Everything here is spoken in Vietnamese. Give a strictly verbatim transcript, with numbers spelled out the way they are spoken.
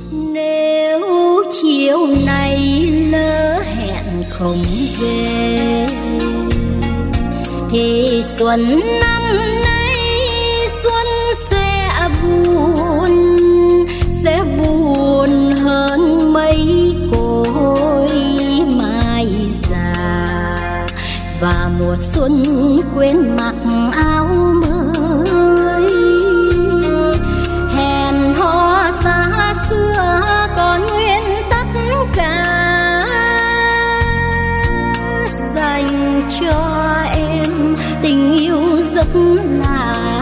Nếu chiều nay lỡ hẹn không về thì xuân năm nay xuân sẽ buồn, sẽ buồn hơn mấy cội mai già, và mùa xuân quên mặc áo mới. Hẹn hò xa xưa còn nguyên tất cả, dành cho em tình yêu rất là